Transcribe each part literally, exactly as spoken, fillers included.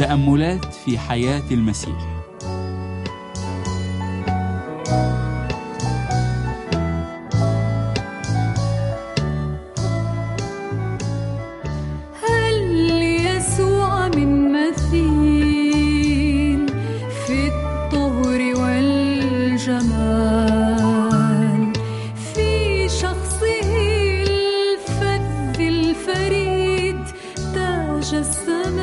تأملات في حياة المسيح. هل يسوع من مثيل في الطهر والجمال، في شخصه الفذ الفريد تجسم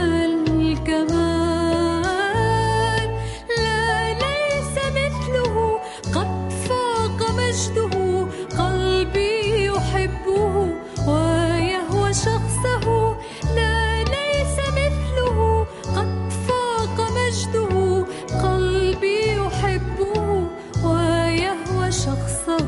الكمال. لا ليس مثله، قد فاق مجده، قلبي يحبه ويهوى شخصه. لا ليس مثله، قد فاق مجده، قلبي يحبه ويهوى شخصه.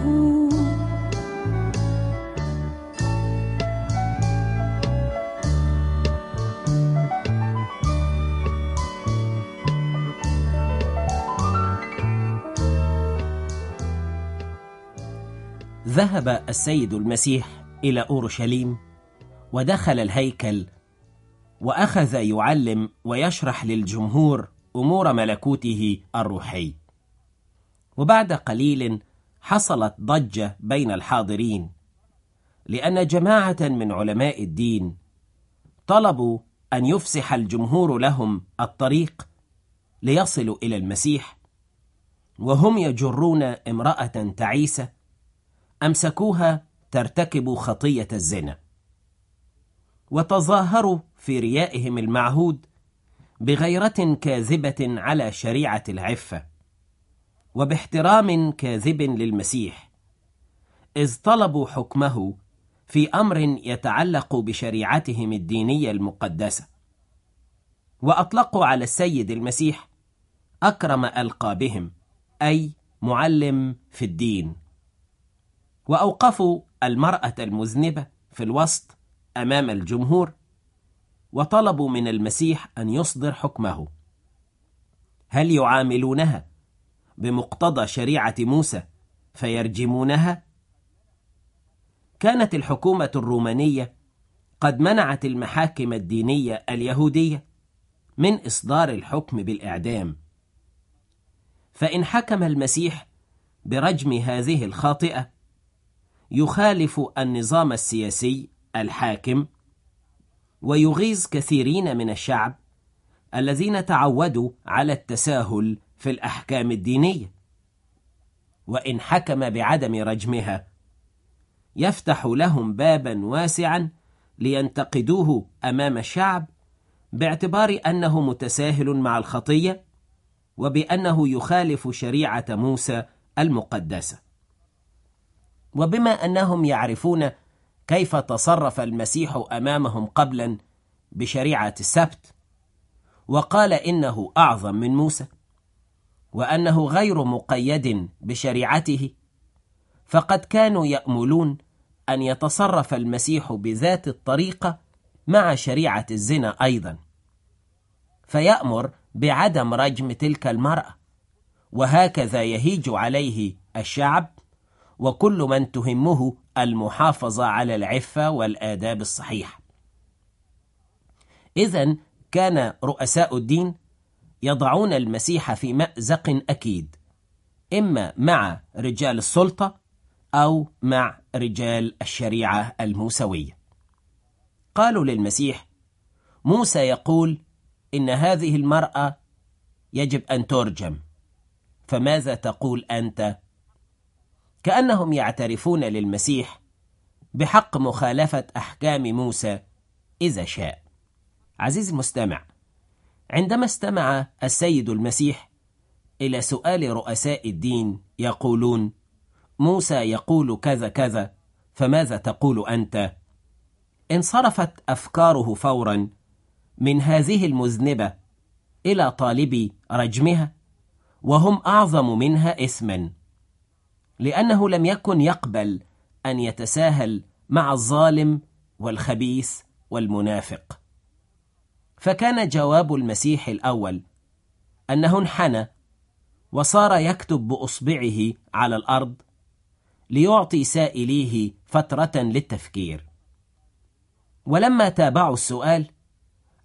ذهب السيد المسيح إلى أورشليم ودخل الهيكل، وأخذ يعلم ويشرح للجمهور أمور ملكوته الروحي. وبعد قليل حصلت ضجة بين الحاضرين، لأن جماعة من علماء الدين طلبوا أن يفسح الجمهور لهم الطريق ليصلوا إلى المسيح، وهم يجرون امرأة تعيسة أمسكوها ترتكب خطية الزنا، وتظاهروا في ريائهم المعهود بغيرة كاذبة على شريعة العفة، وباحترام كاذب للمسيح، إذ طلبوا حكمه في أمر يتعلق بشريعتهم الدينية المقدسة. وأطلقوا على السيد المسيح أكرم ألقابهم، أي معلم في الدين. وأوقفوا المرأة المذنبة في الوسط أمام الجمهور، وطلبوا من المسيح أن يصدر حكمه. هل يعاملونها بمقتضى شريعة موسى فيرجمونها؟ كانت الحكومة الرومانية قد منعت المحاكم الدينية اليهودية من إصدار الحكم بالإعدام، فإن حكم المسيح برجم هذه الخاطئة يخالف النظام السياسي الحاكم، ويغيظ كثيرين من الشعب الذين تعودوا على التساهل في الأحكام الدينية. وإن حكم بعدم رجمها يفتح لهم بابا واسعا لينتقدوه أمام الشعب باعتبار أنه متساهل مع الخطية، وبأنه يخالف شريعة موسى المقدسة. وبما أنهم يعرفون كيف تصرف المسيح أمامهم قبلا بشريعة السبت، وقال إنه أعظم من موسى، وأنه غير مقيد بشريعته، فقد كانوا يأملون أن يتصرف المسيح بذات الطريقة مع شريعة الزنا أيضا، فيأمر بعدم رجم تلك المرأة، وهكذا يهيج عليه الشعب وكل من تهمه المحافظة على العفة والآداب الصحيحة. إذن كان رؤساء الدين يضعون المسيح في مأزق أكيد، إما مع رجال السلطة أو مع رجال الشريعة الموسوية. قالوا للمسيح: موسى يقول إن هذه المرأة يجب أن ترجم، فماذا تقول أنت؟ كأنهم يعترفون للمسيح بحق مخالفة أحكام موسى إذا شاء. عزيزي المستمع، عندما استمع السيد المسيح إلى سؤال رؤساء الدين يقولون: موسى يقول كذا كذا، فماذا تقول أنت؟ انصرفت أفكاره فورا من هذه المذنبة إلى طالبي رجمها، وهم أعظم منها إثما، لأنه لم يكن يقبل أن يتساهل مع الظالم والخبيث والمنافق. فكان جواب المسيح الأول أنه انحنى وصار يكتب بأصبعه على الأرض ليعطي سائليه فترة للتفكير. ولما تابعوا السؤال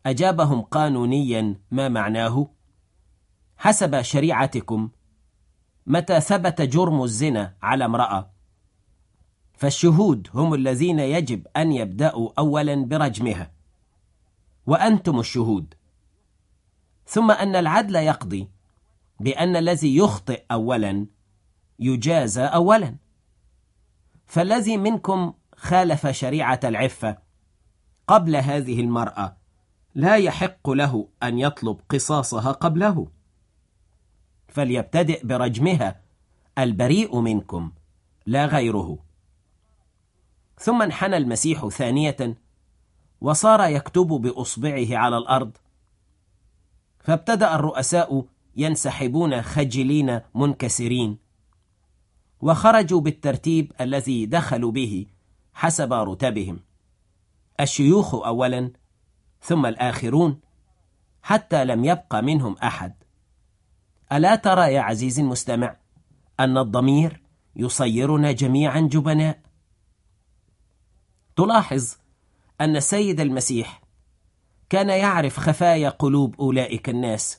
أجابهم قانونيا ما معناه: حسب شريعتكم، متى ثبت جرم الزنا على امرأة فالشهود هم الذين يجب أن يبدأوا أولا برجمها، وأنتم الشهود. ثم أن العدل يقضي بأن الذي يخطئ أولا يجازى أولا. فالذي منكم خالف شريعة العفة قبل هذه المرأة لا يحق له أن يطلب قصاصها قبله، فليبتدئ برجمها البريء منكم لا غيره. ثم انحنى المسيح ثانية وصار يكتب بأصبعه على الأرض، فابتدأ الرؤساء ينسحبون خجلين منكسرين، وخرجوا بالترتيب الذي دخلوا به حسب رتبهم، الشيوخ أولا ثم الآخرون، حتى لم يبق منهم أحد. ألا ترى يا عزيزي المستمع أن الضمير يصيرنا جميعا جبناء؟ تلاحظ أن السيد المسيح كان يعرف خفايا قلوب أولئك الناس،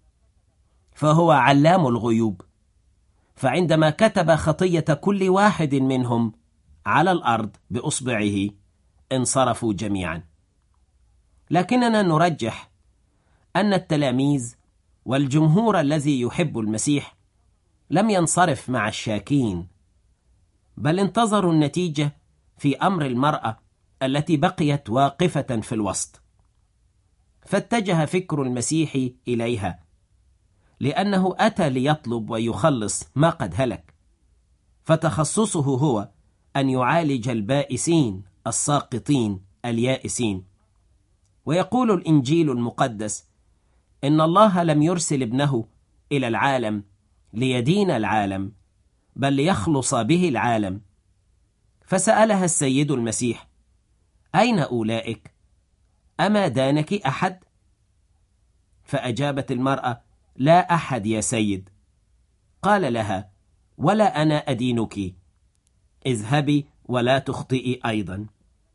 فهو علام الغيوب، فعندما كتب خطية كل واحد منهم على الأرض بأصبعه انصرفوا جميعا. لكننا نرجح أن التلاميذ والجمهور الذي يحب المسيح لم ينصرف مع الشاكين، بل انتظروا النتيجة في أمر المرأة التي بقيت واقفة في الوسط، فاتجه فكر المسيح إليها، لأنه أتى ليطلب ويخلص ما قد هلك، فتخصصه هو أن يعالج البائسين الساقطين اليائسين. ويقول الإنجيل المقدس إن الله لم يرسل ابنه إلى العالم ليدين العالم، بل ليخلص به العالم. فسألها السيد المسيح: أين أولئك؟ أما دانك أحد؟ فأجابت المرأة: لا أحد يا سيد. قال لها: ولا أنا أدينك، اذهبي ولا تخطئي أيضا.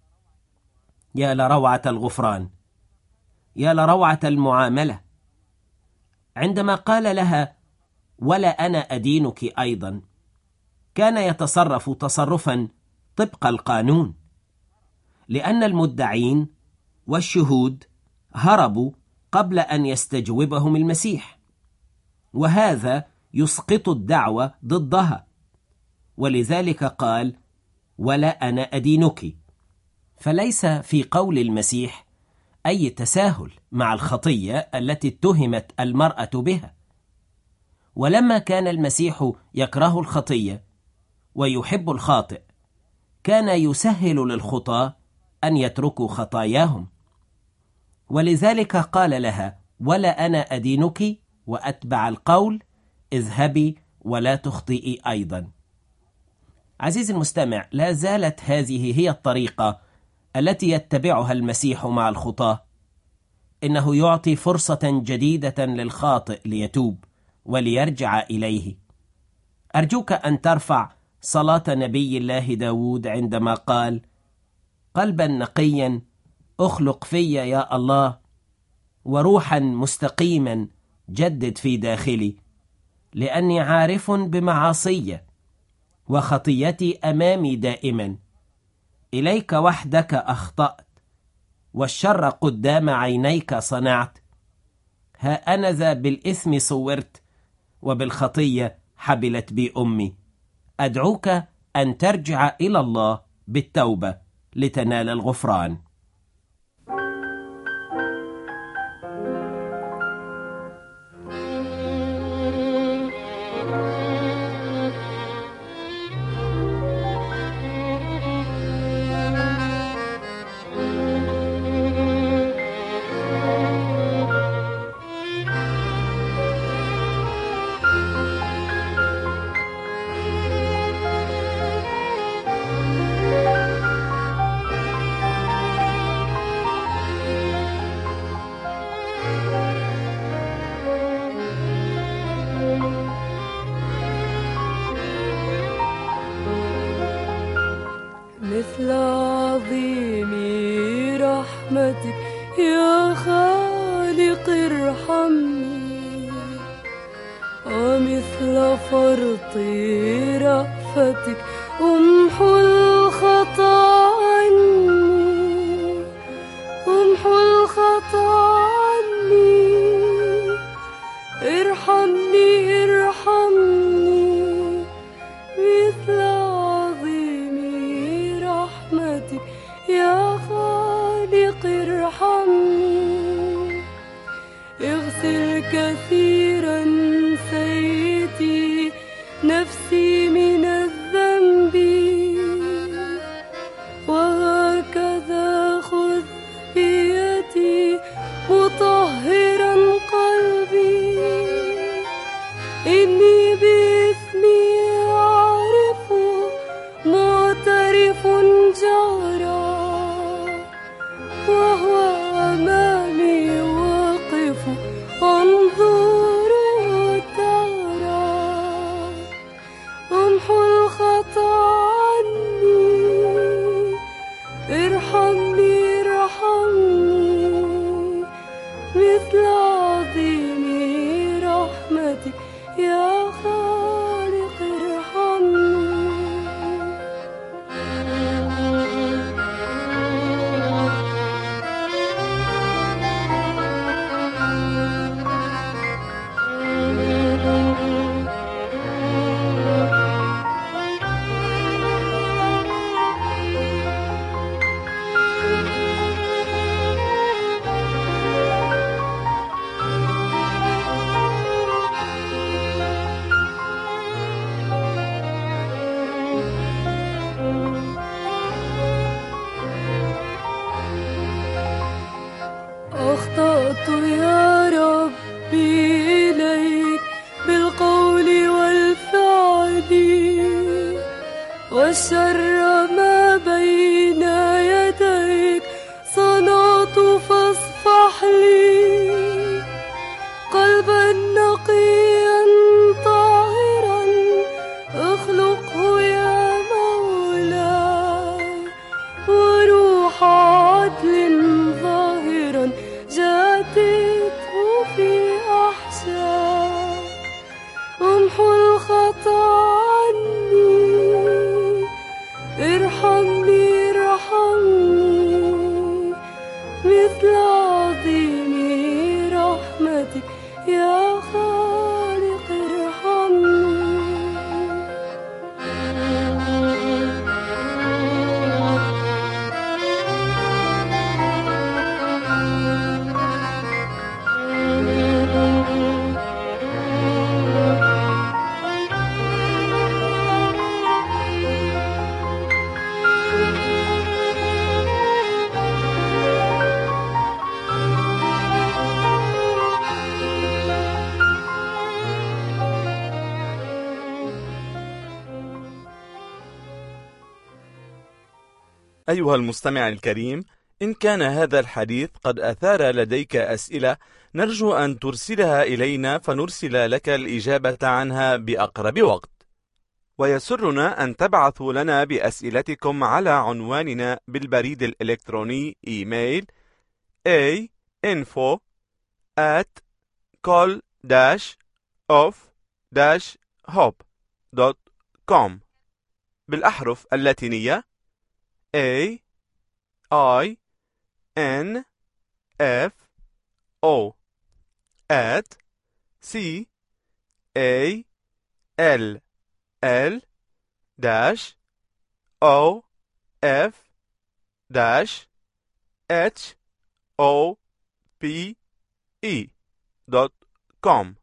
يا لروعة الغفران، يا لروعة المعاملة! عندما قال لها ولا أنا أدينك أيضا، كان يتصرف تصرفا طبق القانون، لأن المدعين والشهود هربوا قبل أن يستجوبهم المسيح، وهذا يسقط الدعوة ضدها، ولذلك قال: ولا أنا أدينك. فليس في قول المسيح أي تساهل مع الخطية التي اتهمت المرأة بها. ولما كان المسيح يكره الخطية ويحب الخاطئ، كان يسهل للخطاة أن يتركوا خطاياهم، ولذلك قال لها: ولا أنا أدينك، وأتبع القول: اذهبي ولا تخطئي أيضا. عزيزي المستمع، لا زالت هذه هي الطريقة التي يتبعها المسيح مع الخطاة، إنه يعطي فرصة جديدة للخاطئ ليتوب وليرجع إليه. أرجوك أن ترفع صلاة نبي الله داود عندما قال: قلبا نقيا أخلق في يا الله، وروحا مستقيما جدد في داخلي، لأني عارف بمعاصي وخطيتي أمامي دائما. إليك وحدك أخطأت، والشر قدام عينيك صنعت. ها أنا ذا بالإثم صورت، وبالخطية حبلت بي أمي. أدعوك أن ترجع إلى الله بالتوبة لتنال الغفران. رأفتك امحو الخطا عني، امحو الخطا عني، ارحمني ارحمني مثل عظيم رحمتك يا خالق ارحمني. اغسل كثيرا سيدي نفسي من الذنب، وهكذا خذ بيدي مطهرا قلبي. إني بإثمي أعرف معترف جهرا، وهو أمامي واقف أنظر ترى. امحو الخطا عني، ارحمني ارحمني مثل عظيم رحمتك يا خالق ارحمني. أخطأت يا ربي إليك بالقول والفعل، والشر ما بين يديك صنعت فاصفح لي. قلبا نقيا طاهرا اخلقه يا مولاي، وروح عدل ظاهرا جادته في أحشاء. امحو الخطا عني، ارحمني ارحمني مثل عظيم رحمتك يا خالق ارحمني. أيها المستمع الكريم، إن كان هذا الحديث قد أثار لديك أسئلة نرجو أن ترسلها إلينا فنرسل لك الإجابة عنها بأقرب وقت. ويسرنا أن تبعثوا لنا بأسئلتكم على عنواننا بالبريد الإلكتروني إيميل a info at col dash of dash hope dot com بالأحرف اللاتينية A I N F O at C A L L dash O F dash H O P E dot com.